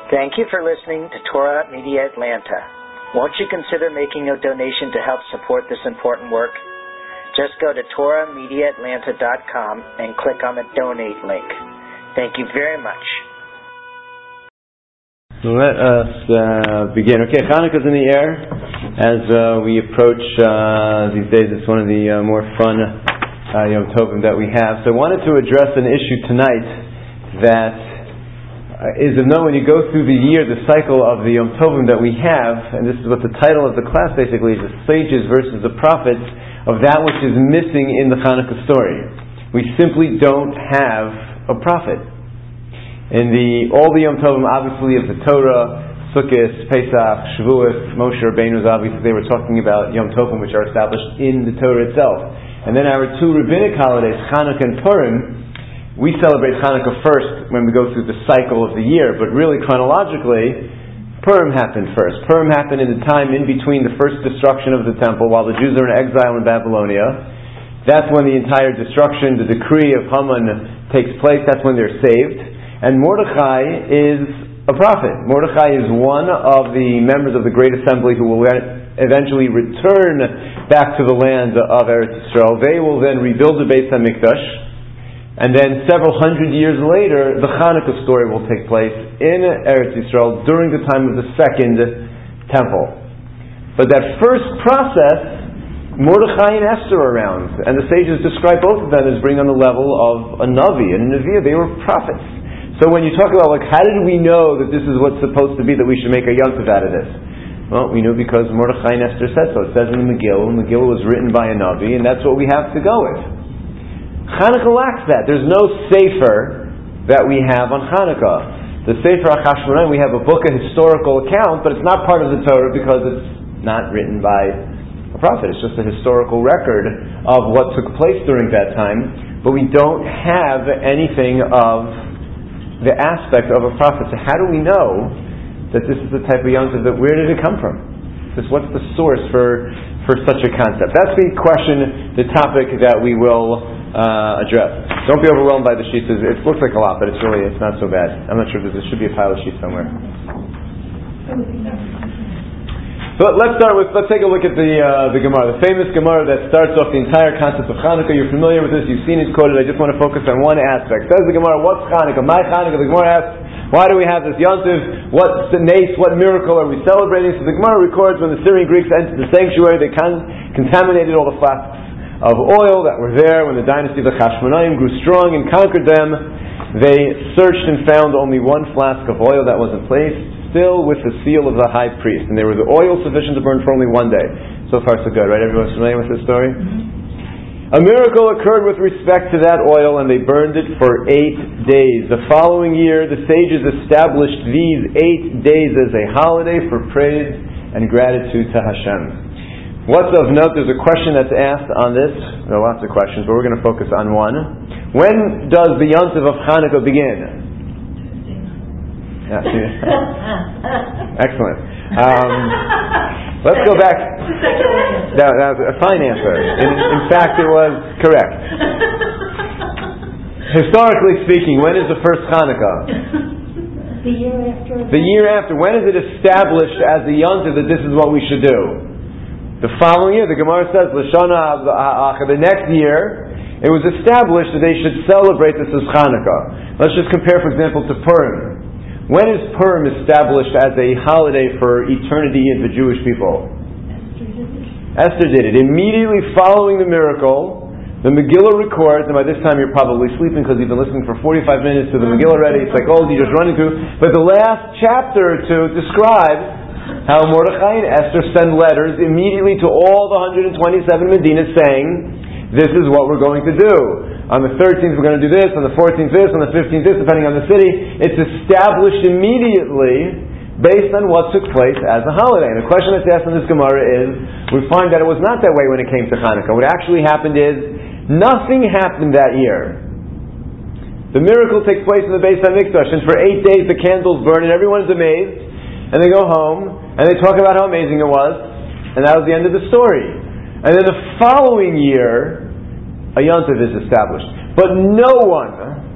Thank you for listening to Torah Media Atlanta. Won't you consider making a donation to help support this important work? Just go to TorahMediaAtlanta.com and click on the donate link. Thank you very much. So let us begin. Okay, Hanukkah's in the air. As we approach these days, it's one of the more fun Yom Tovim that we have. So I wanted to address an issue tonight that is when you go through the year, the cycle of the Yom Tovim that we have, and this is what the title of the class basically is, the sages versus the prophets, of that which is missing in the Hanukkah story. We simply don't have a prophet. In all the Yom Tovim, obviously, of the Torah, Sukkot, Pesach, Shavuot, Moshe Rabbeinu's, obviously they were talking about Yom Tovim, which are established in the Torah itself. And then our two rabbinic holidays, Hanukkah and Purim, we celebrate Hanukkah first when we go through the cycle of the year, but really chronologically, Purim happened first. Purim happened in the time in between the first destruction of the temple while the Jews are in exile in Babylonia. That's when the entire destruction, the decree of Haman takes place. That's when they're saved. And Mordechai is a prophet. Mordechai is one of the members of the Great Assembly who will eventually return back to the land of Eretz Yisrael. They will then rebuild the Beis HaMikdash. And then several hundred years later, the Hanukkah story will take place in Eretz Yisrael during the time of the second temple. But that first process, Mordechai and Esther are around, and the sages describe both of them as being on the level of a Navi and a Neviah. They were prophets. So when you talk about how did we know that this is what's supposed to be, that we should make a yontif out of this? Well, we knew because Mordechai and Esther said so. It says in the Megillah, and the Megillah was written by a Navi, and that's what we have to go with. Hanukkah lacks that. There's no Sefer that we have on Hanukkah. The Sefer HaChashmonaim, we have a book, a historical account, but it's not part of the Torah because it's not written by a prophet. It's just a historical record of what took place during that time. But we don't have anything of the aspect of a prophet. So how do we know that this is the type of yontif? That where did it come from? What's the source for such a concept? That's the question, the topic that we will address. Don't be overwhelmed by the sheets. It looks like a lot, but it's not so bad. I'm not sure if there should be a pile of sheets somewhere. So let's take a look at the Gemara, the famous Gemara that starts off the entire concept of Hanukkah. You're familiar with this. You've seen it quoted. I just want to focus on one aspect. Says the Gemara, what's Hanukkah? My Hanukkah. The Gemara asks, why do we have this yontif? What's the nace? What miracle are we celebrating? So the Gemara records when the Syrian Greeks entered the sanctuary, they contaminated all the flasks of oil that were there. When the dynasty of the Chashmonaim grew strong and conquered them, they searched and found only one flask of oil that was in place, still with the seal of the high priest. And there was the oil sufficient to burn for only one day. So far so good, right? Everyone's familiar with this story? A miracle occurred with respect to that oil, and they burned it for 8 days. The following year, the sages established these 8 days as a holiday for praise and gratitude to Hashem. What's of note, there's a question that's asked on this. There are lots of questions, but we're going to focus on one. When does the yontif of Hanukkah begin? Excellent. Let's go back. That was a fine answer. In fact, it was correct. Historically speaking, when is the first Hanukkah? The year after. The year after. When is it established as the yontif that this is what we should do? The following year, the Gemara says, the next year, it was established that they should celebrate this as Hanukkah. Let's just compare, for example, to Purim. When is Purim established as a holiday for eternity of the Jewish people? Esther did it. Immediately following the miracle, the Megillah records, and by this time you're probably sleeping because you've been listening for 45 minutes to the Megillah already. It's like, you're just running through. But the last chapter or two describes how Mordechai and Esther send letters immediately to all the 127 Medinas saying, this is what we're going to do. On the 13th we're going to do this, on the 14th this, on the 15th this, depending on the city. It's established immediately based on what took place as a holiday. And the question that's asked in this Gemara is, we find that it was not that way when it came to Hanukkah. What actually happened is, nothing happened that year. The miracle takes place in the Beis HaMikdash, and for 8 days the candles burn and everyone's amazed. And they go home, and they talk about how amazing it was, and that was the end of the story. And then the following year, a yontif is established. But no one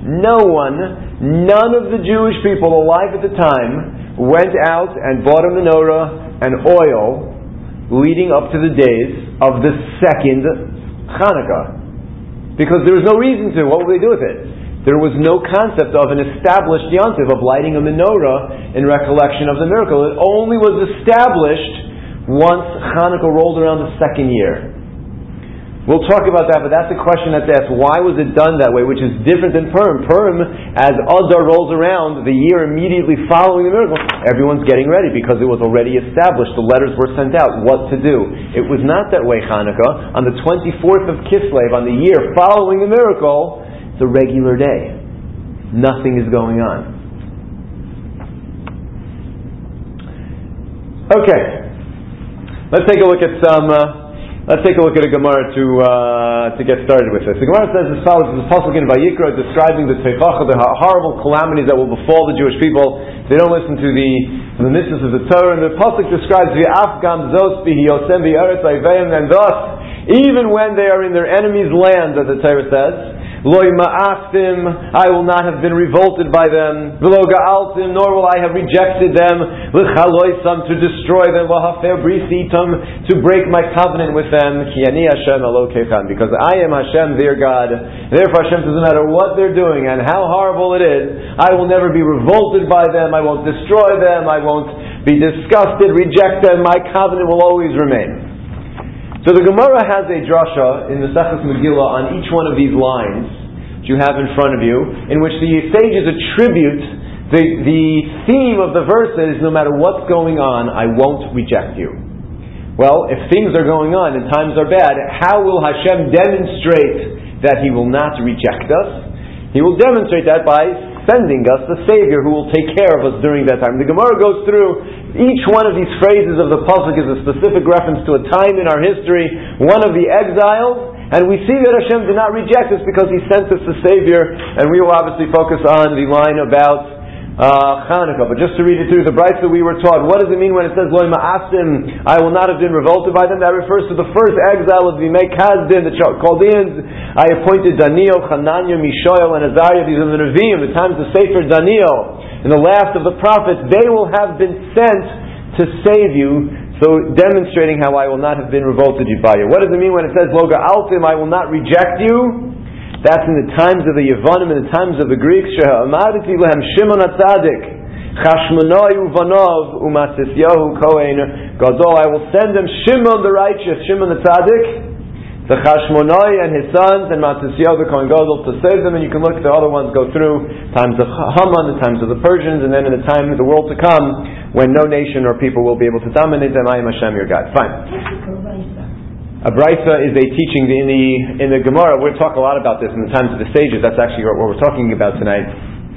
none of the Jewish people alive at the time went out and bought a menorah and oil leading up to the days of the second Chanukah. Because there was no reason to. What would they do with it? There was no concept of an established yontiv of lighting a menorah in recollection of the miracle. It only was established once Chanukah rolled around the second year. We'll talk about that, but that's a question that's asked. Why was it done that way, which is different than Purim? Purim, as Adar rolls around the year immediately following the miracle, everyone's getting ready because it was already established. The letters were sent out. What to do? It was not that way Hanukkah. On the 24th of Kislev, on the year following the miracle, it's a regular day. Nothing is going on. Okay. Let's take a look at a Gemara to get started with this. The Gemara says as follows: "This is pasuk in Vayikra describing the teichacha, the horrible calamities that will befall the Jewish people if they don't listen to the mitzvahs of the Torah." And the pasuk describes v'af gam zos b'hiyosem v'aretz ayveim, and thus, even when they are in their enemy's land, as the Torah says, Loi ma'astim, I will not have been revolted by them. V'lo ga'altim, nor will I have rejected them. L'chaloisam, to destroy them. V'hafer brisitam, to break my covenant with them. Ki ani Hashem Elokechem, because I am Hashem, their God. Therefore Hashem, doesn't matter what they're doing and how horrible it is, I will never be revolted by them. I won't destroy them. I won't be disgusted, reject them. My covenant will always remain. So the Gemara has a drasha in the Sechus Megillah on each one of these lines that you have in front of you, in which the sages attribute the theme of the verse is, no matter what's going on, I won't reject you. Well, if things are going on and times are bad, how will Hashem demonstrate that He will not reject us? He will demonstrate that by sending us the Savior who will take care of us during that time. The Gemara goes through each one of these phrases of the pasuk is a specific reference to a time in our history, one of the exiles, and we see that Hashem did not reject us because He sent us the Savior, and we will obviously focus on the line about Chanukah. But just to read it through the Brisa that we were taught, what does it mean when it says Loi ma'asim, I will not have been revolted by them? That refers to the first exile of the Yimei Kazdin, the Chaldeans. I appointed Daniel, Hananiah, Mishael, and Azariah. These are the Nevi'im, the times of Sefer Daniel, and the last of the prophets. They will have been sent to save you, so demonstrating how I will not have been revolted by you. What does it mean when it says Lo ga'altim, I will not reject you? That's in the times of the Yevonim and the times of the Greeks. She'amarti lehem Shimon HaTzadik, Chashmonai uvanov uMatisyahu Kohen Gadol. I will send them Shimon the righteous, Shimon the Tzadik, the Chashmonai and his sons, and Matisyahu the Kohen Gadol to save them. And you can look at the other ones, go through times of Haman, the times of the Persians, and then in the time of the world to come, when no nation or people will be able to dominate them. I am Hashem your God. Fine. A Brisa is a teaching in the Gemara. We'll talk a lot about this in the times of the sages. That's actually what we're talking about tonight.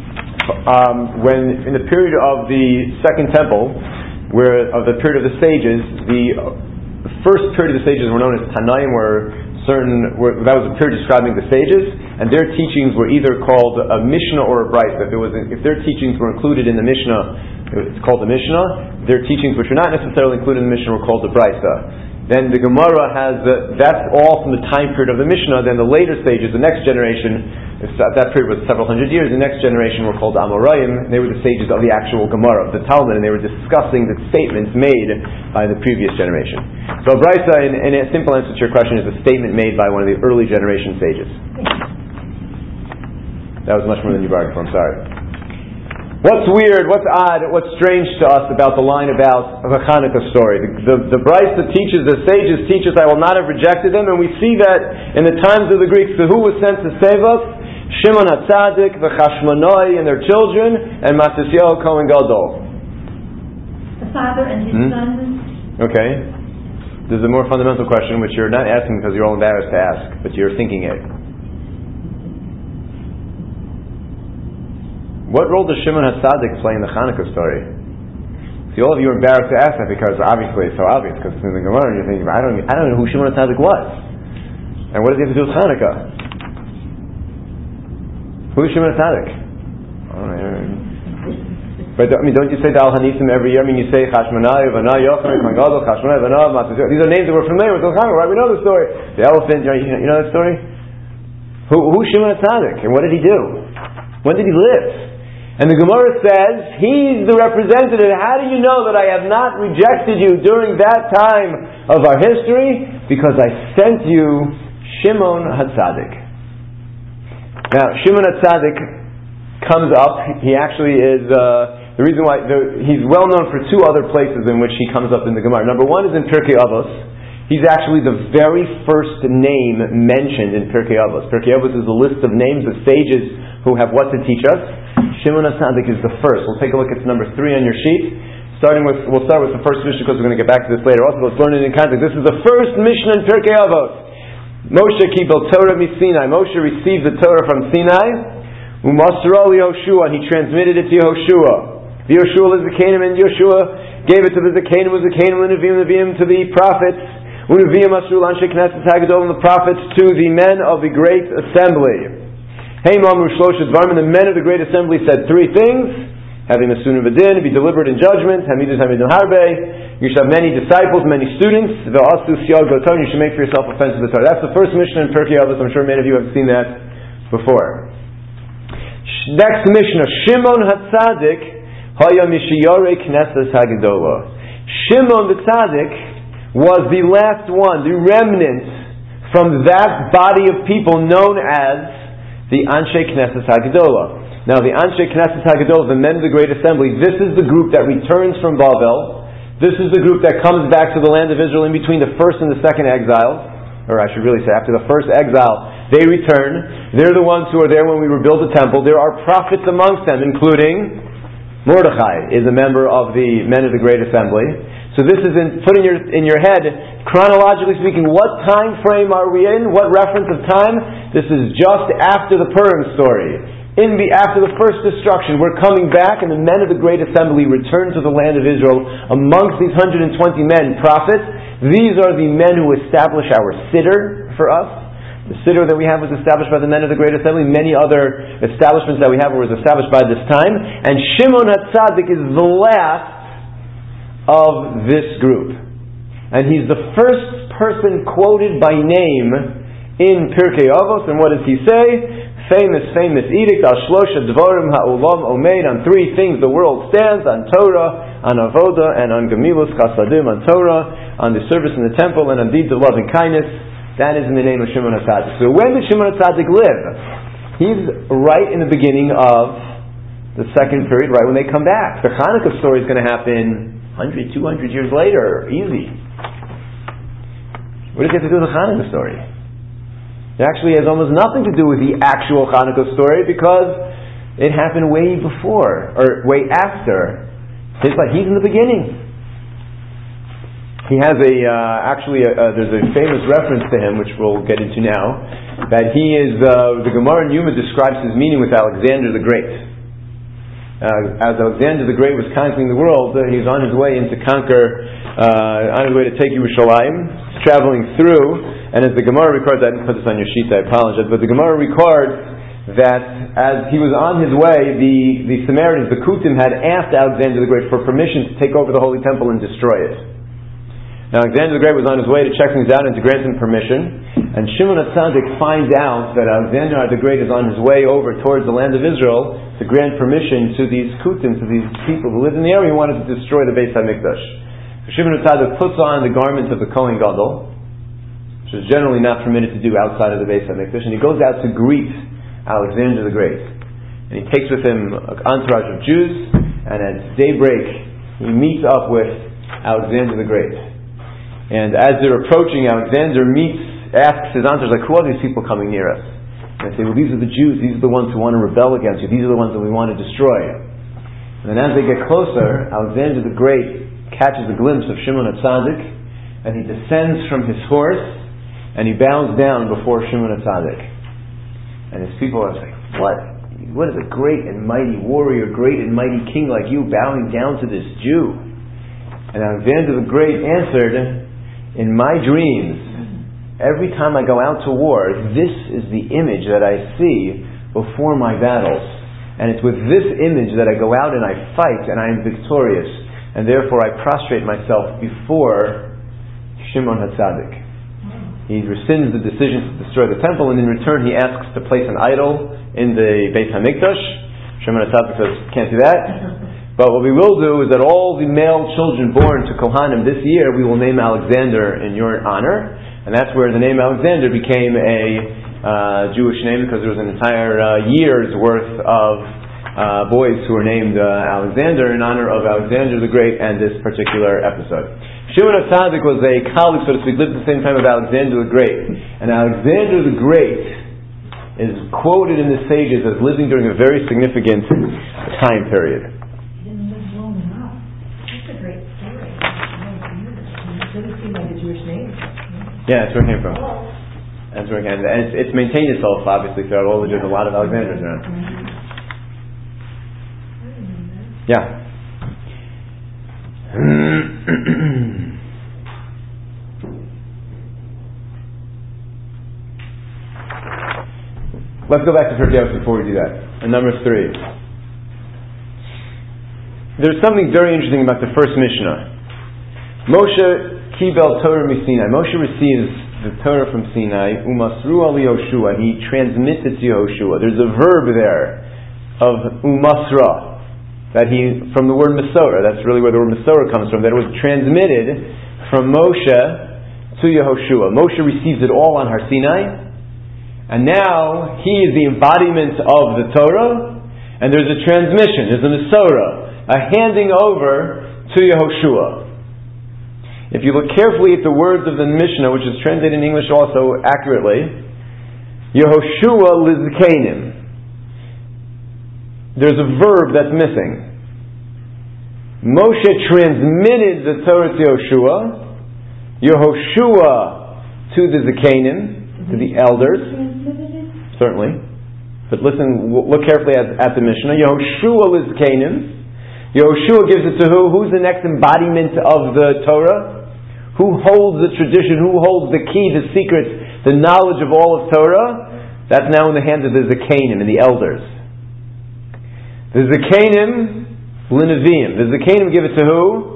When in the period of the Second Temple, of the period of the sages, the first period of the sages were known as Tanaim, that was a period describing the sages, and their teachings were either called a Mishnah or a Brisa. If their teachings were included in the Mishnah, it's called the Mishnah. Their teachings, which were not necessarily included in the Mishnah, were called the Brisa. Then the Gemara has that's all from the time period of the Mishnah. Then the later stages, the next generation, that period was several hundred years. The next generation were called Amoraim. They were the sages of the actual Gemara, of the Talmud, and they were discussing the statements made by the previous generation. So Brisa, in a simple answer to your question, is a statement made by one of the early generation sages. That was much more than you bargained for. I'm sorry. What's weird, what's odd, what's strange to us about the line about the Chanukah story? The Brisa teaches, the sages teach us, I will not have rejected them, and we see that in the times of the Greeks, who was sent to save us? Shimon HaTzadik, the Chashmonai and their children, and Matisyahu Kohen Gadol. The father and his sons. Okay. There's a more fundamental question, which you're not asking because you're all embarrassed to ask, but you're thinking it. What role does Shimon HaTzadik play in the Chanukah story? See, all of you are embarrassed to ask that because obviously it's so obvious because it's in the Gemara and you're thinking, I don't know who Shimon HaTzadik was. And what does he have to do with Chanukah? Who is Shimon HaTzadik? But don't you say the Al Hanisim every year? You say Chashmonai, Vanah, Yochanan, Kohen Chashmonai, Vanah, Matisyahu. These are names that we're familiar with. Right? We know the story. The elephant, you know that story? Who's Shimon HaTzadik? And what did he do? When did he live? And the Gemara says, he's the representative. How do you know that I have not rejected you during that time of our history? Because I sent you Shimon HaTzadik. Now, Shimon HaTzadik comes up. He actually is, the reason why, he's well known for two other places in which he comes up in the Gemara. Number one is in Pirkei Avos. He's actually the very first name mentioned in Pirkei Avos. Pirkei Avos is a list of names of sages who have what to teach us. Shimon HaTzadik is the first. We'll take a look at number 3 on your sheet. We'll start with the first Mishnah because we're going to get back to this later. Also, let's learn it in context. This is the first Mishnah in Pirkei Avos. Moshe kibel Torah Sinai. Moshe received the Torah from Sinai. Umasra Yehoshua, and he transmitted it to Yehoshua. The Yehoshua is the Canaan, and Yehoshua gave it to the Zakanim, was the Canaan, and Nevi'im to the prophets. Unevi'im Asru Anshe Knesset Hagadol, and the prophets to the men of the great assembly. Hey Mamru Shlosha Dvarman, the men of the great assembly said 3 things: having a sunnah v'din, be deliberate in judgment, hamidus hamidun harbe, you should have many disciples, many students, v'asu siyal goton, you should make for yourself a fence of the Torah. That's the first Mishnah in Pirkei Avos. I'm sure many of you have seen that before. Next Mishnah, Shimon HaTzadik haya mishiyarei Knesset Hagedolah. Shimon the Tzadik was the last one, the remnant from that body of people known as the Anshe Knesset Hagedolah. Now, the Anshe Knesset Hagedolah, the men of the Great Assembly, this is the group that returns from Babel. This is the group that comes back to the land of Israel in between the first and the second exile. Or I should really say, after the first exile, they return. They're the ones who are there when we rebuild the temple. There are prophets amongst them, including Mordechai is a member of the men of the Great Assembly. So this is put in your head, chronologically speaking, what time frame are we in? What reference of time? This is just after the Purim story. After the first destruction, we're coming back, and the men of the Great Assembly return to the land of Israel. Amongst these 120 men, prophets, these are the men who establish our siddur for us. The siddur that we have was established by the men of the Great Assembly. Many other establishments that we have were established by this time. And Shimon HaTzadik is the last of this group. And he's the first person quoted by name in Pirkei Avos. And what does he say? Famous edict, Al Shlosha Dvarim Ha'olam Omeid, on 3 things the world stands, on Torah, on Avoda, and on Gemilus Chasadim, on Torah, on the service in the temple, and on deeds of love and kindness. That is in the name of Shimon HaTzadik. So when did Shimon HaTzadik live? He's right in the beginning of the second period, right when they come back. The Hanukkah story is going to happen 100, 200 years later. Easy. What does it have to do with the Hanukkah story? It actually has almost nothing to do with the actual Hanukkah story because it happened way before, or way after. It's like he's in the beginning. He has there's a famous reference to him, which we'll get into now, that he is, the Gemara in Yuma describes his meeting with Alexander the Great. As Alexander the Great was conquering the world, he was on his way to take Yerushalayim, traveling through, and as the Gemara records, I didn't put this on your sheet, I apologize, but the Gemara records that as he was on his way, the Samaritans, the Kutim, had asked Alexander the Great for permission to take over the Holy Temple and destroy it. Now Alexander the Great was on his way to check things out and to grant him permission, and Shimon HaTzadik finds out that Alexander the Great is on his way over towards the land of Israel to grant permission to these Kutim, to these people who lived in the area who wanted to destroy the Beis HaMikdash. So Shimon HaTzadik puts on the garment of the Kohen Gadol, which is generally not permitted to do outside of the Beis HaMikdash, and he goes out to greet Alexander the Great. And he takes with him an entourage of Jews, and at daybreak he meets up with Alexander the Great. And as they're approaching, Alexander asks his entourage, like, who are these people coming near us? And they say, well, these are the Jews, these are the ones who want to rebel against you, these are the ones that we want to destroy. And then as they get closer, Alexander the Great catches a glimpse of Shimon HaTzadik, and he descends from his horse, and he bows down before Shimon HaTzadik. And his people are like, what is a great and mighty warrior, great and mighty king like you bowing down to this Jew? And Alexander the Great answered, in my dreams, every time I go out to war, this is the image that I see before my battles. And it's with this image that I go out and I fight and I am victorious. And therefore I prostrate myself before Shimon HaTzadik. He rescinds the decision to destroy the temple, and in return he asks to place an idol in the Beis Hamikdash. Shimon HaTzadik says, can't do that. But what we will do is that all the male children born to Kohanim this year, we will name Alexander in your honor. And that's where the name Alexander became a Jewish name, because there was an entire year's worth of boys who were named Alexander in honor of Alexander the Great and this particular episode. Shimon HaTzadik was a colleague, so to speak, lived at the same time of Alexander the Great. And Alexander the Great is quoted in the sages as living during a very significant time period. He didn't live long enough. That's a great story. It doesn't seem like a Jewish name. Yeah, that's where it came from. That's where it came from. And it's maintained itself, obviously, throughout all the Jews. A lot of Alexanders around. Yeah. Let's go back to Pirkei Avos before we do that. And number 3. There's something very interesting about the first Mishnah. Moshe Kibel Torah Sinai. Moshe receives the Torah from Sinai. Umasru Ali Yoshua. He transmits it to Yoshua. There's a verb there of umasra. That he, from the word Masorah, that's really where the word Masorah comes from, that it was transmitted from Moshe to Yehoshua. Moshe receives it all on Har Sinai, and now he is the embodiment of the Torah, and there's a transmission, there's a Masorah, a handing over to Yehoshua. If you look carefully at the words of the Mishnah, which is translated in English also accurately, Yehoshua Lizkenim. There's a verb that's missing. Moshe transmitted the Torah to Yehoshua, Yehoshua to the Zekanim, to the elders. Certainly. But listen, look carefully at the Mishnah. Yehoshua Lizkenim. Yehoshua gives it to who? Who's the next embodiment of the Torah? Who holds the tradition? Who holds the key, the secret, the knowledge of all of Torah? That's now in the hands of the Zekanim and the elders. The Zekanim, L'Neviim. The Zekanim give it to who?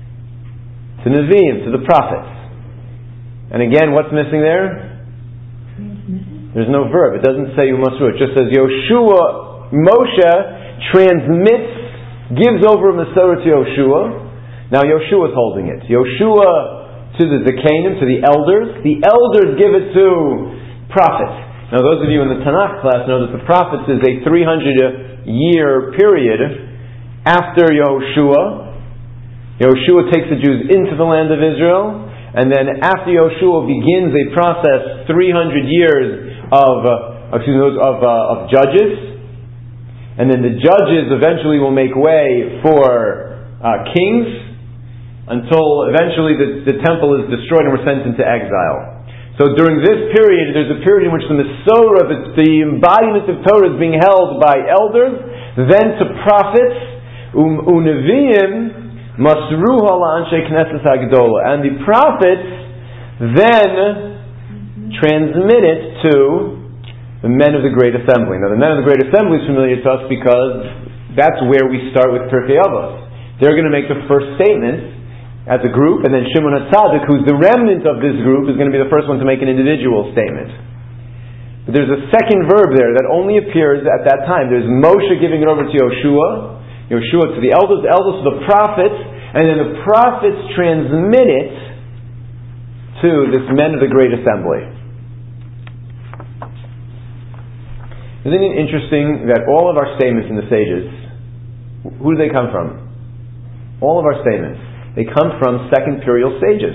To Neviim, to the prophets. And again, what's missing there? There's no verb. It doesn't say Umasru. It just says Yoshua, Moshe transmits, gives over Masorah to Yoshua. Now Yoshua's holding it. Yoshua to the Zekanim, to the elders. The elders give it to prophets. Now those of you in the Tanakh class know that the prophets is a 300-year period after Yehoshua. Yehoshua takes the Jews into the land of Israel, and then after Yehoshua begins a process, 300 years of judges, and then the judges eventually will make way for kings, until eventually the temple is destroyed and we're sent into exile. So during this period, there's a period in which the Masorah, the embodiment of Torah, is being held by elders, then to prophets, Uneviim, Masruha la'anshe Knesset HaGedolah, and the prophets then transmit it to the men of the Great Assembly. Now the men of the Great Assembly is familiar to us because that's where we start with Pirkei Avos. They're going to make the first statement as a group, and then Shimon HaTzadik, who's the remnant of this group, is going to be the first one to make an individual statement. But there's a second verb there that only appears at that time. There's Moshe giving it over to Yoshua, Yoshua to the elders to the prophets, and then the prophets transmit it to this men of the Great Assembly. Isn't it interesting that all of our statements in the sages, who do they come from? All of our statements. They come from second period stages.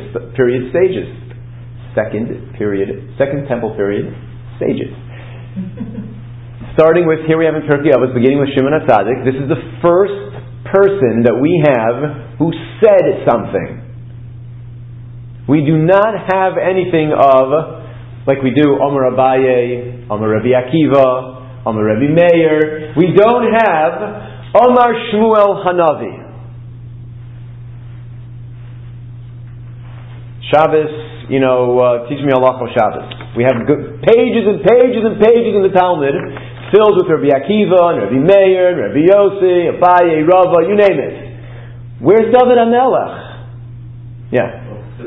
Second temple period stages. Starting with, here we have in Pirkei Avos, beginning with Shimon HaTzadik. This is the first person that we have who said something. We do not have anything of, like we do, Omer Abaye, Omer Rabbi Akiva, Omer Rabbi Meir. We don't have Omer Shmuel Hanavi. Shabbos, teach me halacha Shabbos. We have pages and pages and pages in the Talmud filled with Rabbi Akiva and Rabbi Meir, and Rabbi Yossi, Abaye, Rava, you name it. Where's David HaMelech? Yeah.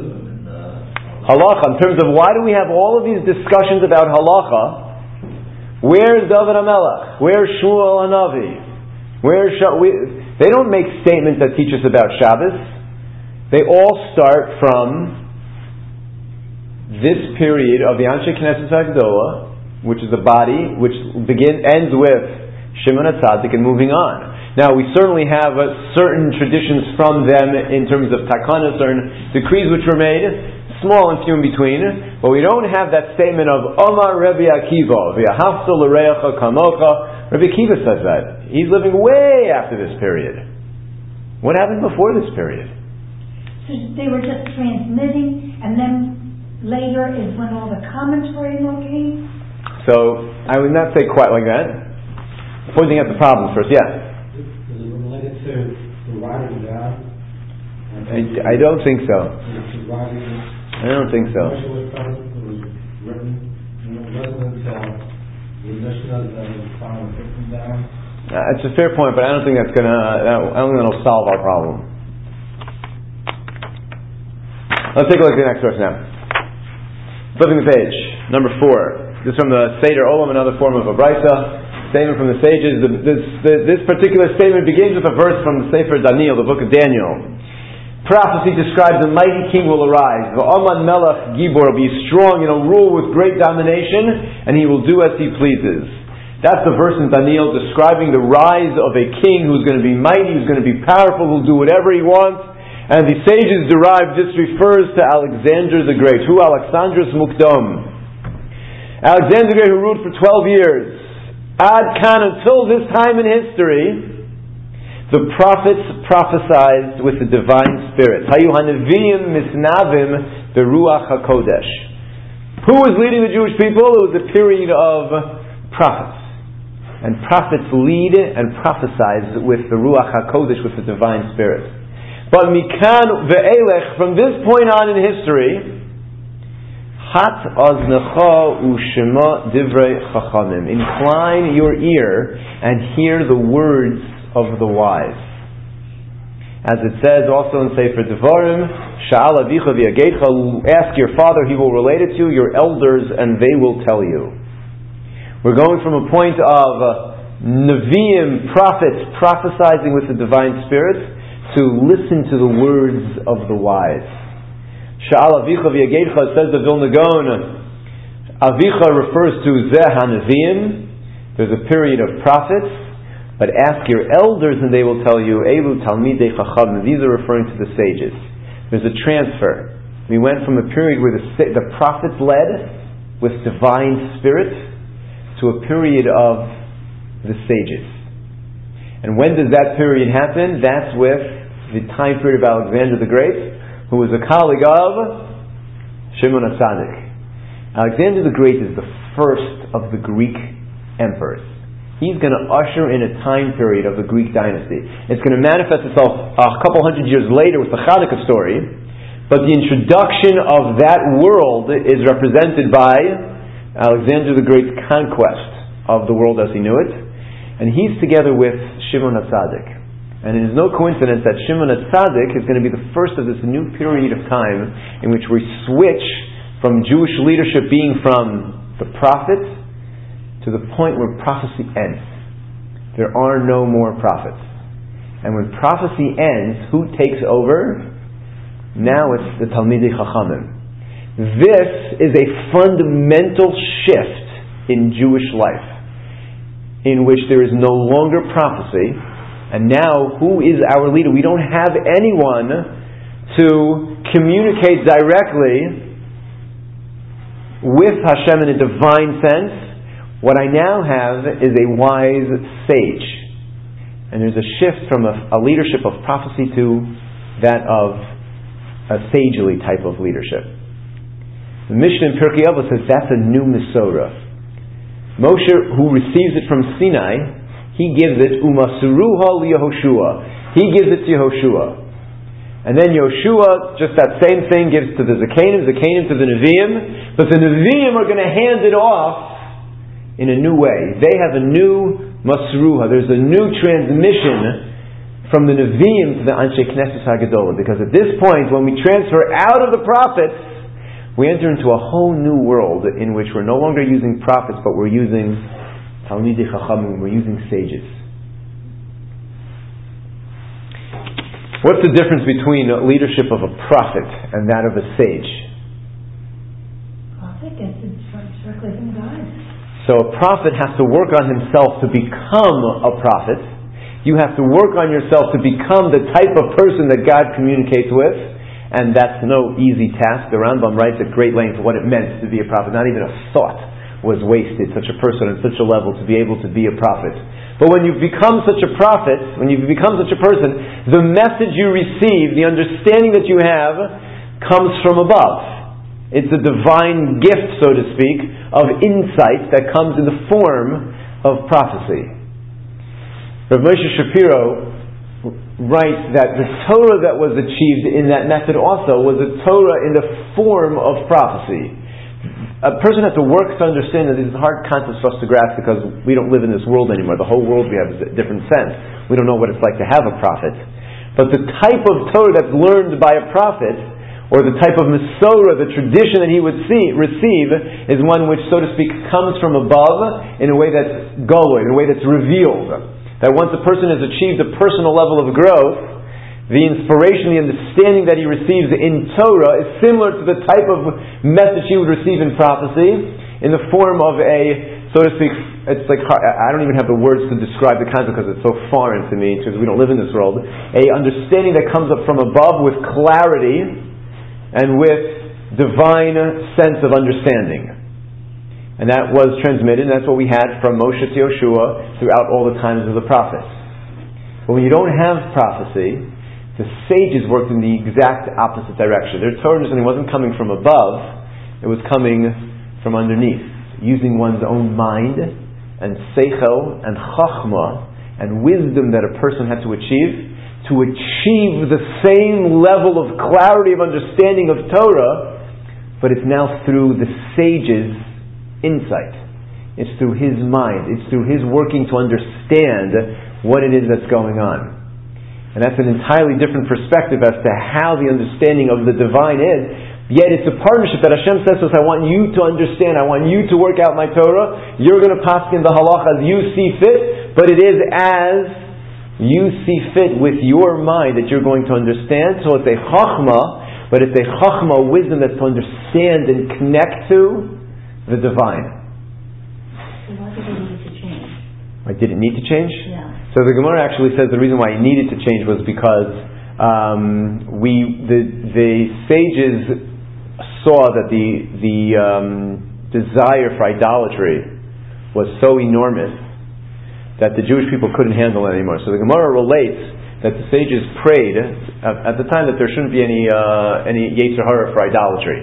Halacha, in terms of why do we have all of these discussions about halacha, Where's David HaMelech? Where's Shmuel HaNavi? They don't make statements that teach us about Shabbos. They all start from this period of the Anshe Knesset HaGedolah, which is the body, which ends with Shimon HaTzadik and moving on. Now, we certainly have certain traditions from them in terms of takanos, certain decrees which were made, small and few in between, but we don't have that statement of Omar Rabbi Akiva, v'ahavta l'reacha kamocha. Rabbi Akiva says that. He's living way after this period. What happened before this period? So they were just transmitting, and then later is when all the commentary came? So, I would not say quite like that. Pointing at the problems first, yeah. Is it related to the writing down? I don't think so. I don't think so. It's a fair point, but I don't think that's that'll solve our problem. Let's take a look at the next verse now. Flipping the page, number 4. This is from the Seder Olam, another form of a Brisa. Statement from the sages. This particular statement begins with a verse from the Sefer Daniel, the book of Daniel. Prophecy describes a mighty king will arise. V'aman melech gibor will be strong and will rule with great domination, and he will do as he pleases. That's the verse in Daniel describing the rise of a king who's going to be mighty, who's going to be powerful, who'll do whatever he wants. And the sages derive this refers to Alexander the Great. Who? Alexandros Mukdom. Alexander the Great, who ruled for 12 years. Ad Kan, until this time in history, the prophets prophesied with the divine spirit. Hayu hanavim misnavim beruach hakodesh. Who was leading the Jewish people? It was a period of prophets. And prophets lead and prophesize with the ruach hakodesh, with the divine spirit. But mikan ve'elech, from this point on in history, hat aznecha u'shema divrei chachamim. Incline your ear and hear the words of the wise. As it says also in Sefer Devarim, Sha'al avicha v'yageitcha, ask your father, he will relate it to you, your elders, and they will tell you. We're going from a point of Nevi'im, prophets, prophesizing with the divine spirit, to listen to the words of the wise. Sha'al avicha v'yageitcha, says the Vilna Gaon, avicha refers to Zeh HaNevi'im, there's a period of prophets, but ask your elders and they will tell you, Elu Talmidei Chacham. These are referring to the sages. There's a transfer. We went from a period where the prophets led with divine spirit to a period of the sages. And when does that period happen? That's with the time period of Alexander the Great, who was a colleague of Shimon HaTzadik. Alexander the Great is the first of the Greek emperors. He's going to usher in a time period of the Greek dynasty. It's going to manifest itself a couple hundred years later with the Chanukah story, but the introduction of that world is represented by Alexander the Great's conquest of the world as he knew it, and he's together with Shimon HaTzadik. And it is no coincidence that Shimon HaTzadik is going to be the first of this new period of time in which we switch from Jewish leadership being from the prophets to the point where prophecy ends. There are no more prophets. And when prophecy ends, who takes over? Now it's the Talmidei Chachamim. This is a fundamental shift in Jewish life, in which there is no longer prophecy, and now who is our leader? We don't have anyone to communicate directly with Hashem in a divine sense. What I now have is a wise sage. And there's a shift from a leadership of prophecy to that of a sagely type of leadership. The Mishnah in Pirkei Avos says that's a new Mesorah. Moshe, who receives it from Sinai, he gives it Umasuruha liYehoshua. He gives it to Yehoshua. And then Yehoshua, just that same thing, gives to the Zekanim to the Nevi'im, but the Nevi'im are going to hand it off in a new way. They have a new Masruha. There's a new transmission from the Nevi'im to the Anshe Knesset HaGedolah. Because at this point, when we transfer out of the prophets, we enter into a whole new world in which we're no longer using prophets, but we're using Talmidei Chachamim, we're using sages. What's the difference between the leadership of a prophet and that of a sage? Prophet gets it directly from God. So a prophet has to work on himself to become a prophet. You have to work on yourself to become the type of person that God communicates with, and that's no easy task. The Rambam writes at great length what it meant to be a prophet. Not even a thought was wasted, such a person at such a level to be able to be a prophet. But when you become such a prophet, when you become such a person, the message you receive, the understanding that you have, comes from above. It's a divine gift, so to speak, of insight that comes in the form of prophecy. Rav Moshe Shapiro writes that the Torah that was achieved in that method also was a Torah in the form of prophecy. A person has to work to understand that these are hard concepts for us to grasp because we don't live in this world anymore. The whole world we have is a different sense. We don't know what it's like to have a prophet. But the type of Torah that's learned by a prophet, or the type of Masorah, the tradition that he would receive, is one which, so to speak, comes from above in a way that's galoy, in a way that's revealed. That once a person has achieved a personal level of growth, the inspiration, the understanding that he receives in Torah is similar to the type of message he would receive in prophecy, in the form of a, so to speak, it's like, I don't even have the words to describe the concept because it's so foreign to me, because we don't live in this world, a understanding that comes up from above with clarity and with divine sense of understanding. And that was transmitted, and that's what we had from Moshe to Yoshua throughout all the times of the prophets. But when you don't have prophecy, the sages worked in the exact opposite direction. Their Torah understanding wasn't coming from above, it was coming from underneath, using one's own mind and seichel and chachma and wisdom that a person had to achieve the same level of clarity of understanding of Torah, but it's now through the sage's insight. It's through his mind. It's through his working to understand what it is that's going on. And that's an entirely different perspective as to how the understanding of the divine is. Yet it's a partnership that Hashem says to us, I want you to understand, I want you to work out my Torah, you're going to paskin the halach as you see fit, but it is as you see fit with your mind that you're going to understand. So it's a chachma, but it's a chachma, wisdom that's to understand and connect to the divine. So why did it need to change? Why did it need to change? Yeah. So the Gemara actually says the reason why it needed to change was because the sages saw that the desire for idolatry was so enormous that the Jewish people couldn't handle it anymore. So the Gemara relates that the sages prayed at the time that there shouldn't be any Yetzer Hara for idolatry.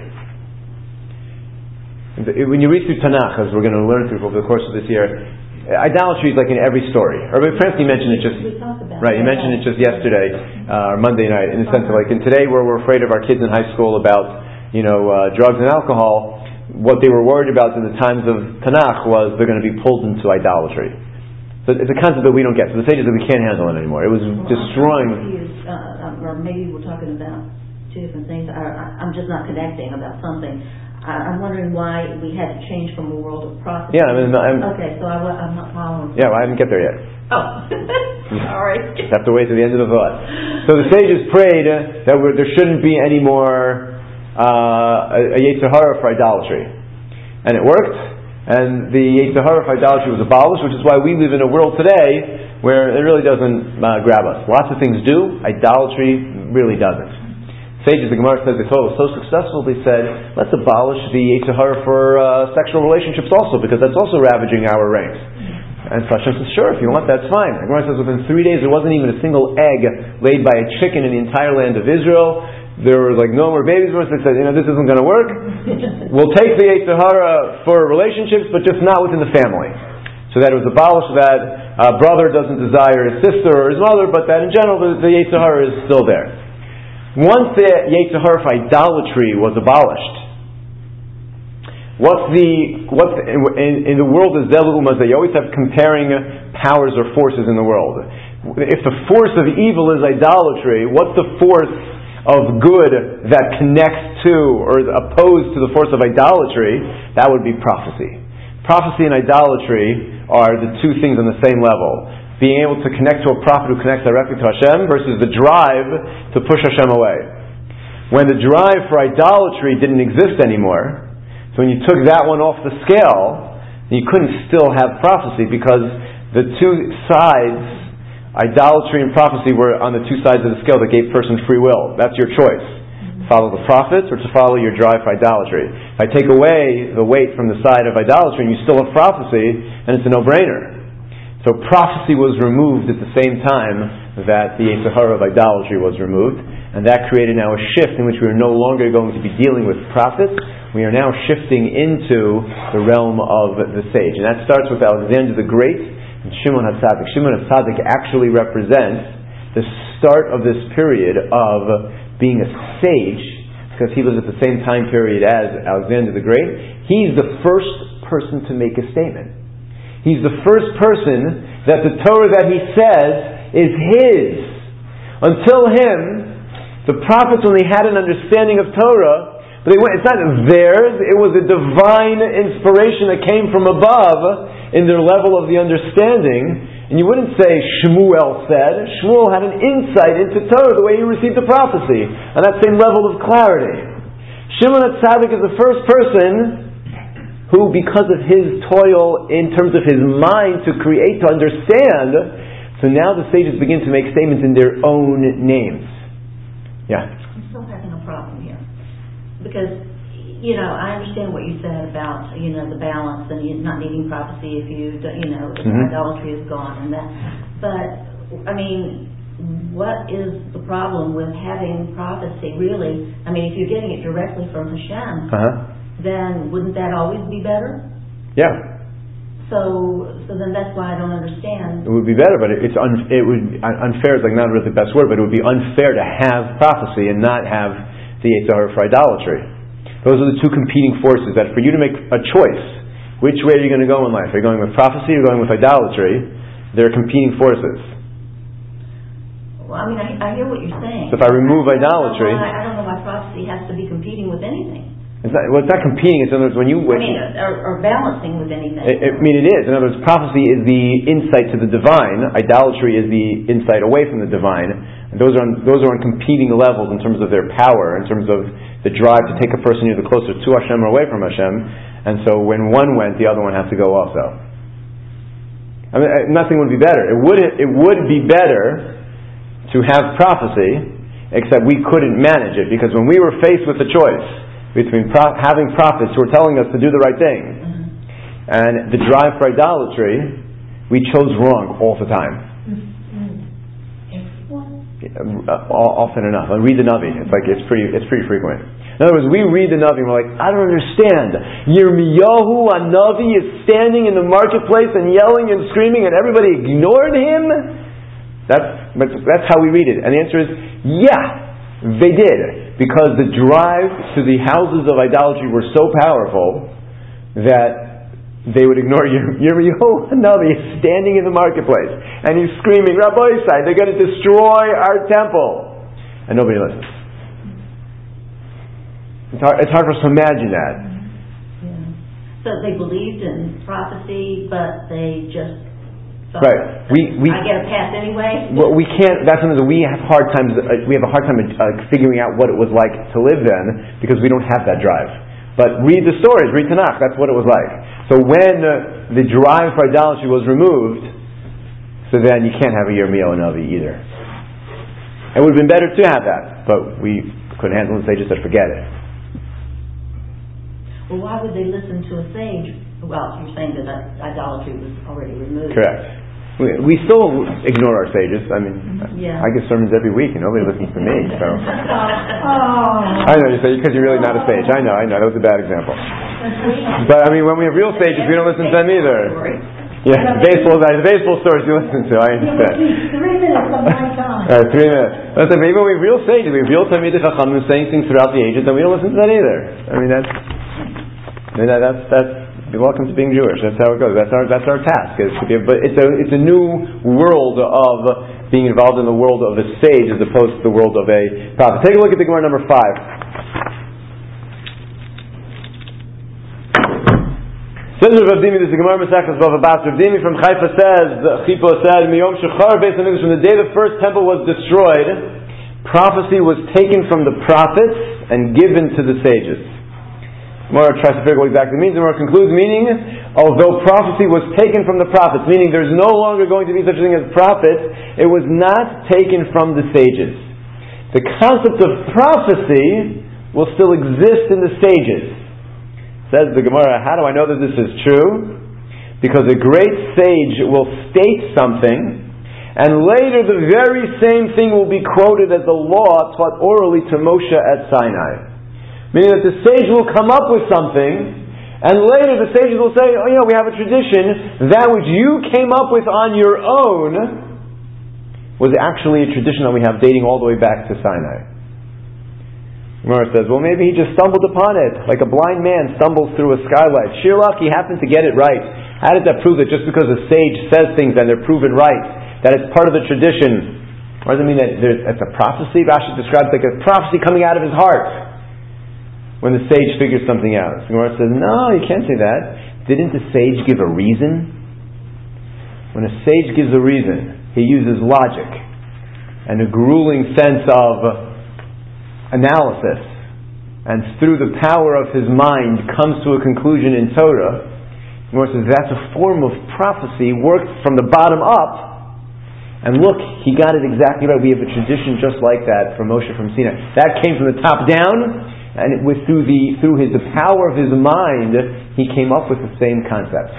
When you read through Tanakh, as we're going to learn through over the course of this year, idolatry is like in every story. Rabbi Prensky mentioned it just right. He mentioned it just yesterday or Monday night, in the sense of like in today where we're afraid of our kids in high school about drugs and alcohol. What they were worried about in the times of Tanakh was they're going to be pulled into idolatry. So it's a concept that we don't get. So the sages that we can't handle it anymore. It was destroying. Or maybe we're talking about two different things. I'm just not connecting about something. I'm wondering why we had to change from a world of prophecy. Yeah, okay, so I'm not following. Yeah, well, I didn't get there yet. Oh, all right. Just have to wait to the end of the thought. So the sages prayed that there shouldn't be any more a Yetzer Hara for idolatry, and it worked. And the Yetzer Hara for idolatry was abolished, which is why we live in a world today where it really doesn't grab us. Lots of things do, idolatry really doesn't. Sages, the Gemara says, they thought it was so successful, they said, let's abolish the Yetzer Hara for sexual relationships also, because that's also ravaging our ranks. And so Hashem says, sure, if you want, that's fine. The Gemara says, within 3 days, there wasn't even a single egg laid by a chicken in the entire land of Israel. There were like no more babies. They said, this isn't going to work. We'll take the Yetzer Hara for relationships, but just not within the family. So that it was abolished, that a brother doesn't desire his sister or his mother, but that in general, the Yetzer Hara is still there. Once the Yetzer Hara for idolatry was abolished, in the world is Zelu Umazah, you always have comparing powers or forces in the world. If the force of evil is idolatry, what's the force of good that connects to or is opposed to the force of idolatry? That would be prophecy. Prophecy and idolatry are the two things on the same level. Being able to connect to a prophet who connects directly to Hashem versus the drive to push Hashem away. When the drive for idolatry didn't exist anymore, so when you took that one off the scale, you couldn't still have prophecy because the two sides, idolatry and prophecy, were on the two sides of the scale that gave person free will. That's your choice. Follow the prophets or to follow your drive for idolatry. If I take away the weight from the side of idolatry and you still have prophecy, then it's a no-brainer. So prophecy was removed at the same time that the Yetzer Hara of idolatry was removed, and that created now a shift in which we are no longer going to be dealing with prophets. We are now shifting into the realm of the sage, and that starts with Alexander the Great and Shimon HaTzadik. Shimon HaTzadik actually represents the start of this period of being a sage, because he was at the same time period as Alexander the Great. He's the first person to make a statement. He's the first person that the Torah that he says is his. Until him, the prophets only had an understanding of Torah, but it's not theirs, it was a divine inspiration that came from above in their level of the understanding. And you wouldn't say Shmuel said. Shmuel had an insight into Torah the way he received the prophecy, on that same level of clarity. Shimon HaTzadik is the first person who, because of his toil in terms of his mind to create, to understand, so now the sages begin to make statements in their own names. Yeah? I'm still having a problem here. Because, I understand what you said about, the balance and not needing prophecy if if idolatry is gone and that. But, what is the problem with having prophecy, really? If you're getting it directly from Hashem, then wouldn't that always be better? Yeah. So then that's why I don't understand. It would be better, but it would unfair is like not really the best word, but it would be unfair to have prophecy and not have the Yetzer Hara for idolatry. Those are the two competing forces that for you to make a choice, which way are you going to go in life? Are you going with prophecy or going with idolatry? They're competing forces. Well, I hear what you're saying. So if I remove idolatry... I don't know why prophecy has to be competing with anything. It's not competing. It's in other words, when you... or balancing with anything. It is. In other words, prophecy is the insight to the divine. Idolatry is the insight away from the divine. And those are on competing levels in terms of their power, in terms of the drive to take a person either closer to Hashem or away from Hashem. And so when one went, the other one has to go also. Nothing would be better. It would be better to have prophecy, except we couldn't manage it, because when we were faced with the choice between having prophets who were telling us to do the right thing and the drive for idolatry, we chose wrong all the time. Often enough. I read the Navi. It's pretty frequent. In other words, we read the Navi and we're like, I don't understand. Yirmiyahu HaNavi is standing in the marketplace and yelling and screaming and everybody ignored him? That's how we read it. And the answer is, yeah, they did. Because the drive to the houses of idolatry were so powerful that they would ignore Yirmiyahu HaNavi is standing in the marketplace and he's screaming, Rabbi Isai, they're going to destroy our temple. And nobody listens. It's hard for us to imagine that. Yeah. So they believed in prophecy, but they just thought, right. I get a pass anyway. Well, we can't. That's something that we have hard times. We have a hard time figuring out what it was like to live then, because we don't have that drive. But read the stories. Read Tanakh. That's what it was like. So when the drive for idolatry was removed, so then you can't have a Yirmiyahu HaNavi either. It would have been better to have that, but we couldn't handle it. They just said, forget it. Well, why would they listen to a sage? Well, you're saying that idolatry was already removed. Correct. We still ignore our sages. I give sermons every week and nobody listens to me. So I know you say because you're really not a sage. I know. That was a bad example. But when we have real sages, we don't listen to them either. Yeah, the baseball stories you listen to. I understand. 3 minutes of my time. All right, 3 minutes. Listen, maybe when we have real sages, we have real Talmidei Chachamim saying things throughout the ages, and we don't listen to that either. That's you're welcome to being Jewish. That's how it goes. That's our task. But it's a new world of being involved in the world of a sage as opposed to the world of a prophet. Take a look at the Gemara number 5. Says Rav Dimi, this is the Gemara Masechtas Bava Basra. Rav Dimi from Haifa says, Chipo said, Miyom Shechar Beis HaMikdash, from the day the first temple was destroyed, prophecy was taken from the prophets and given to the sages. Gemara tries to figure out what exactly it means. Gemara concludes, meaning, although prophecy was taken from the prophets, meaning there's no longer going to be such a thing as prophets, it was not taken from the sages. The concept of prophecy will still exist in the sages. Says the Gemara, how do I know that this is true? Because a great sage will state something, and later the very same thing will be quoted as the law taught orally to Moshe at Sinai. Meaning that the sage will come up with something, and later the sages will say, we have a tradition, that which you came up with on your own was actually a tradition that we have dating all the way back to Sinai. Gemara says, well, maybe he just stumbled upon it, like a blind man stumbles through a skylight. Sheer luck, he happened to get it right. How does that prove that just because a sage says things and they're proven right, that it's part of the tradition? Or does it mean that it's a prophecy? Rashi describes it like a prophecy coming out of his heart when the sage figures something out. So Gemara says, no, you can't say that. Didn't the sage give a reason? When a sage gives a reason, he uses logic and a grueling sense of analysis, and through the power of his mind comes to a conclusion in Torah. Gemara says that's a form of prophecy worked from the bottom up, and look, he got it exactly right. We have a tradition just like that from Moshe from Sinai. That came from the top down, and it was through the power of his mind he came up with the same concept.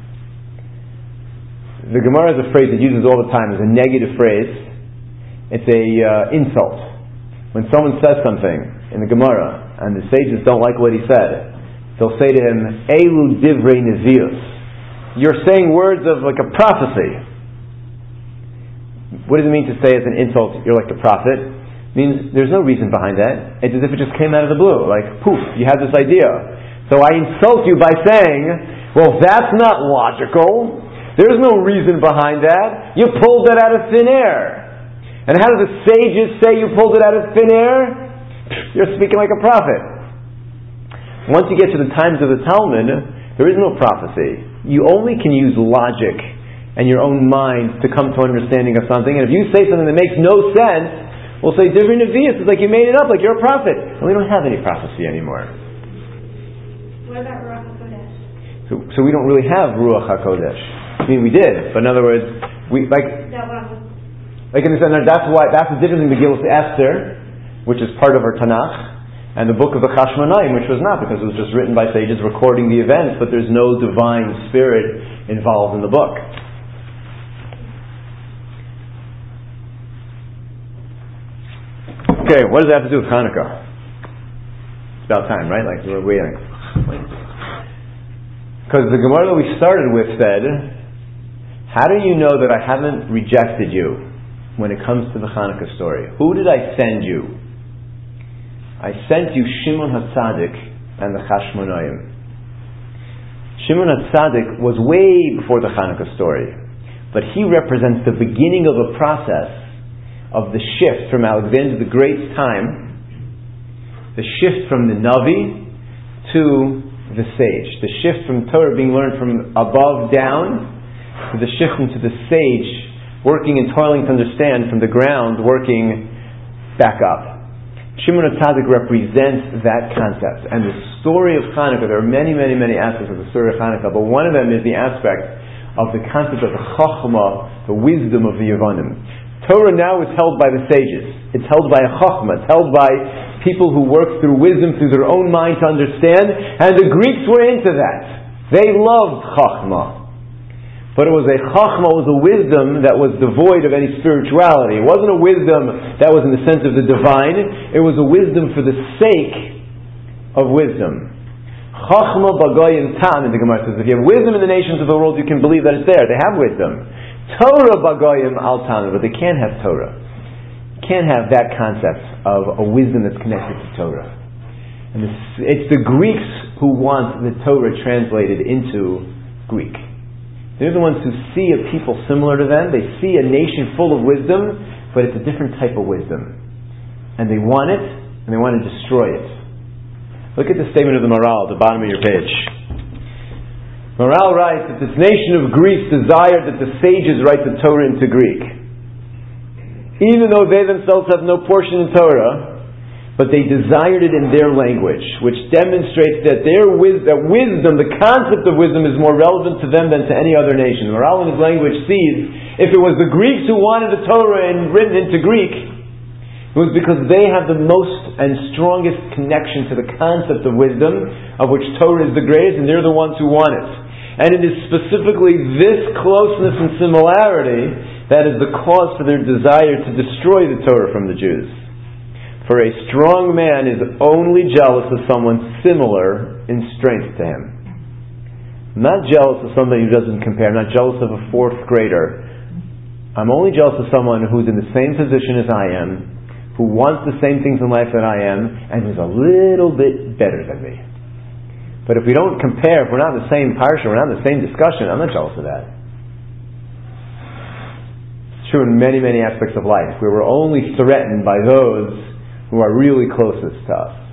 The Gemara is a phrase it uses all the time. It's a negative phrase. It's a insult. When someone says something in the Gemara and the sages don't like what he said, they'll say to him, Elu divrei nevius. You're saying words of like a prophecy. What does it mean to say as an insult, you're like a prophet? It means there's no reason behind that. It's as if it just came out of the blue. Like, poof, you had this idea. So I insult you by saying, well, that's not logical. There's no reason behind that. You pulled that out of thin air. And how do the sages say you pulled it out of thin air? You're speaking like a prophet. Once you get to the times of the Talmud, there is no prophecy. You only can use logic and your own mind to come to understanding of something. And if you say something that makes no sense, we'll say, Divrei Nevius, it's like you made it up, like you're a prophet. And we don't have any prophecy anymore. What about Ruach HaKodesh? So we don't really have Ruach HaKodesh. I mean, we did, but in other words, like in the sense, that's the difference in Megillah Esther, which is part of our Tanakh, and the book of the Chashmonaim, which was not, because it was just written by sages recording the events, but there's no divine spirit involved in the book. Okay, what does that have to do with Hanukkah? It's about time, right? Like we're waiting. Because the Gemara that we started with said, how do you know that I haven't rejected you when it comes to the Hanukkah story? Who did I send you? I sent you Shimon HaTzadik and the Chashmonaim. Shimon HaTzadik was way before the Hanukkah story, but he represents the beginning of a process of the shift from Alexander the Great's time, the shift from the Navi to the sage, the shift from Torah being learned from above down to the shift into the sage working and toiling to understand from the ground, working back up. Shimon HaTzadik represents that concept. And the story of Hanukkah, there are many, many, many aspects of the story of Hanukkah, but one of them is the aspect of the concept of the Chachma, the wisdom of the Yevanim. Torah now is held by the sages. It's held by a Chachma. It's held by people who work through wisdom, through their own mind to understand, and the Greeks were into that. They loved Chachma. But it was a chachma, it was a wisdom that was devoid of any spirituality. It wasn't a wisdom that was in the sense of the divine. It was a wisdom for the sake of wisdom. Chachma bagoyim tam, the Gemara says, if you have wisdom in the nations of the world, you can believe that it's there. They have wisdom. Torah bagoyim al tam, but they can't have Torah. You can't have that concept of a wisdom that's connected to Torah. And it's the Greeks who want the Torah translated into Greek. They're the ones who see a people similar to them. They see a nation full of wisdom, but it's a different type of wisdom. And they want it, and they want to destroy it. Look at the statement of the Maral at the bottom of your page. Maharal writes that this nation of Greece desired that the sages write the Torah into Greek. Even though they themselves have no portion in Torah, but they desired it in their language, which demonstrates that wisdom, the concept of wisdom, is more relevant to them than to any other nation. Maharal in his language sees, if it was the Greeks who wanted the Torah written into Greek, it was because they have the most and strongest connection to the concept of wisdom, of which Torah is the greatest, and they're the ones who want it. And it is specifically this closeness and similarity that is the cause for their desire to destroy the Torah from the Jews. For a strong man is only jealous of someone similar in strength to him. I'm not jealous of somebody who doesn't compare. I'm not jealous of a fourth grader. I'm only jealous of someone who's in the same position as I am, who wants the same things in life that I am, and who's a little bit better than me. But if we don't compare, if we're not in the same parsha, we're not in the same discussion, I'm not jealous of that. It's true in many, many aspects of life. We were only threatened by those who are really closest to us.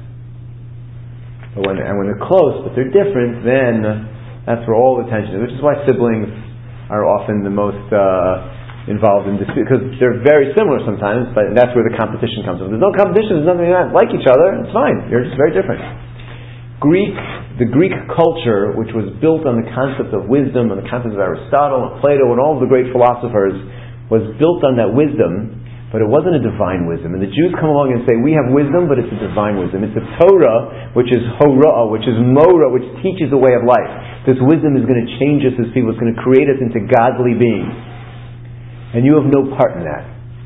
But when they're close, but they're different, then that's where all the tension is. Which is why siblings are often the most involved in dispute, because they're very similar sometimes, but that's where the competition comes from. There's no competition, there's nothing like each other, it's fine. You're just very different. The Greek culture, which was built on the concept of wisdom, on the concept of Aristotle and Plato and all of the great philosophers, was built on that wisdom. But it wasn't a divine wisdom. And the Jews come along and say, we have wisdom, but it's a divine wisdom. It's a Torah, which is Hora'ah, which is Morah, which teaches a way of life. This wisdom is going to change us as people. It's going to create us into godly beings. And you have no part in that.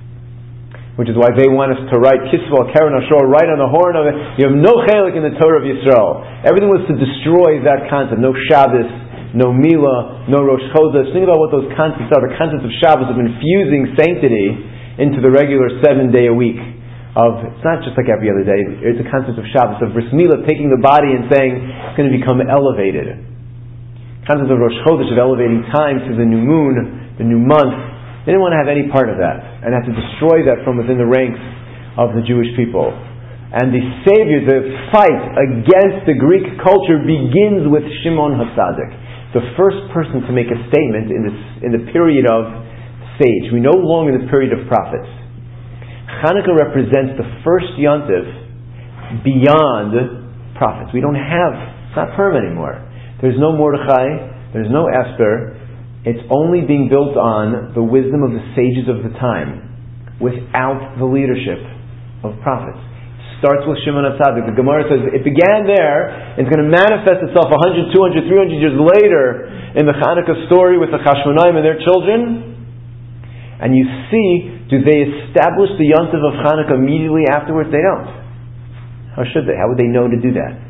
Which is why they want us to write Kisva, Karen Ashor, right on the horn of it. You have no chelik in the Torah of Yisrael. Everything was to destroy that concept. No Shabbos, no Milah, no Rosh Chodesh. Think about what those concepts are. The concepts of Shabbos of infusing sanctity into the regular 7-day a week of, it's not just like every other day, it's a concept of Shabbos, of Bris Milah, taking the body and saying it's going to become elevated. Concept of Rosh Chodesh, of elevating time to the new moon, the new month. They didn't want to have any part of that, and had to destroy that from within the ranks of the Jewish people. And the Savior, the fight against the Greek culture begins with Shimon HaTzadik, the first person to make a statement in the period of sage. We no longer in the period of prophets. Hanukkah represents the first Yontiv beyond prophets. We don't have, it's not Purim anymore. There's no Mordechai, there's no Esther. It's only being built on the wisdom of the sages of the time, without the leadership of prophets. It starts with Shimon HaTzadik. The Gemara says it began there, it's going to manifest itself 100, 200, 300 years later in the Hanukkah story with the Chashmonaim and their children. And you see, do they establish the Yontiv of Hanukkah immediately afterwards? They don't. How should they? How would they know to do that?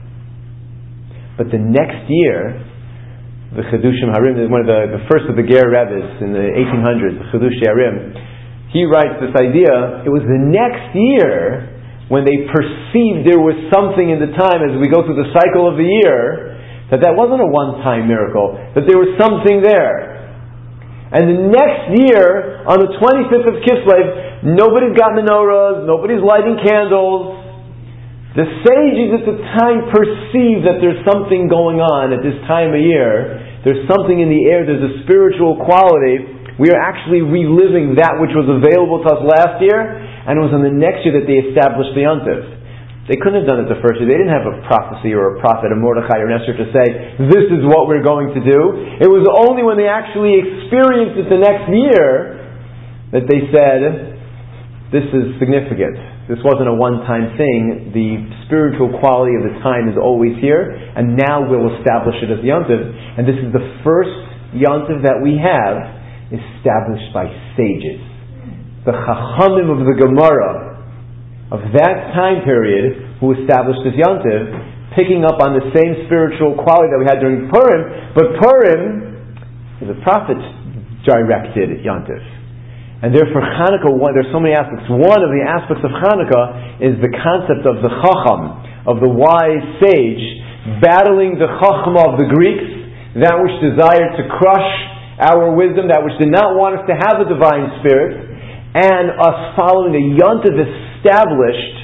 But the next year, the Chedushim Harim, one of the first of the Ger Rebbes in the 1800s, the Chedushim Harim, he writes this idea, it was the next year when they perceived there was something in the time, as we go through the cycle of the year, that wasn't a one-time miracle, that there was something there. And the next year, on the 25th of Kislev, nobody's got menorahs, nobody's lighting candles. The sages at the time perceive that there's something going on at this time of year. There's something in the air, there's a spiritual quality. We are actually reliving that which was available to us last year, and it was on the next year that they established the Yontiv. They couldn't have done it the first year. They didn't have a prophecy or a prophet, a Mordechai or an Esther to say, this is what we're going to do. It was only when they actually experienced it the next year that they said, this is significant. This wasn't a one-time thing. The spiritual quality of the time is always here, and now we'll establish it as Yontiv. And this is the first Yontiv that we have established by sages. The Chachamim of the Gemara of that time period, who established this Yontiv, picking up on the same spiritual quality that we had during Purim, but Purim is a prophet-directed Yontiv. And therefore Hanukkah, there's so many aspects. One of the aspects of Hanukkah is the concept of the Chacham, of the wise sage, battling the Chacham of the Greeks, that which desired to crush our wisdom, that which did not want us to have a divine spirit, and us following a Yontiv established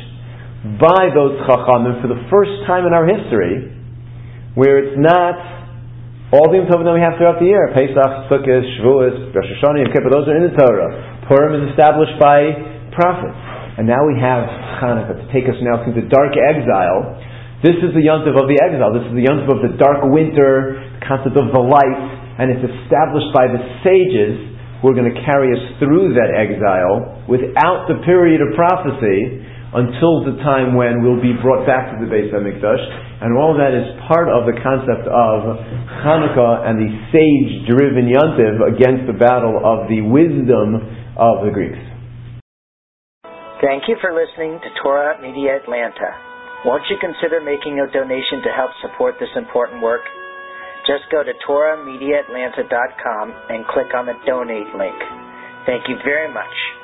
by those Chachamim for the first time in our history, where it's not All the Yom Tovim that we have throughout the year, Pesach, Sukkot, Shavuos, Rosh Hashanah, Yom Kippur, those are in the Torah. Purim is established by prophets. And now we have Chanukah to take us now through the dark exile. This is the Yontiv of the exile. This is the Yontiv of the dark winter, the concept of the light, and it's established by the sages who are going to carry us through that exile without the period of prophecy until the time when we'll be brought back to the Beis HaMikdash. And all that is part of the concept of Chanukah and the sage-driven Yontiv against the battle of the wisdom of the Greeks. Thank you for listening to Torah Media Atlanta. Won't you consider making a donation to help support this important work? Just go to TorahMediaAtlanta.com and click on the donate link. Thank you very much.